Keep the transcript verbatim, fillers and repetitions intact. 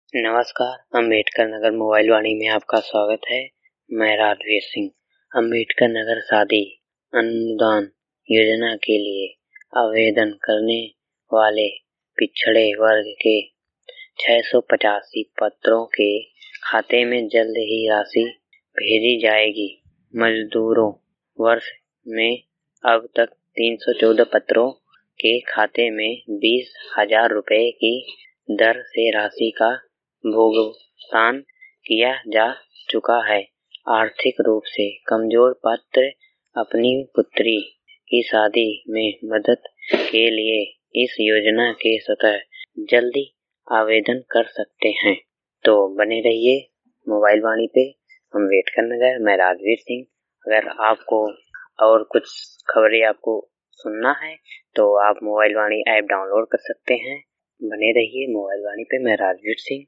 नमस्कार, अम्बेडकर नगर मोबाइल वाणी में आपका स्वागत है। मैं राजवीर सिंह। अम्बेडकर नगर शादी अनुदान योजना के लिए आवेदन करने वाले पिछड़े वर्ग के छह सौ पचासी पत्रों के खाते में जल्द ही राशि भेजी जाएगी। मजदूरों वर्ष में अब तक तीन सौ चौदह पत्रों के खाते में बीस हजार रुपए की दर से राशि का भुगतान किया जा चुका है। आर्थिक रूप से कमजोर पात्र अपनी पुत्री की शादी में मदद के लिए इस योजना के तहत जल्दी आवेदन कर सकते हैं। तो बने रहिए मोबाइल वाणी पे। अम्बेडकर नगर, मैं राजवीर सिंह। अगर आपको और कुछ खबरें आपको सुनना है तो आप मोबाइल वाणी ऐप डाउनलोड कर सकते हैं। बने रहिए मोबाइल वाणी पे। मैं राजवीर सिंह।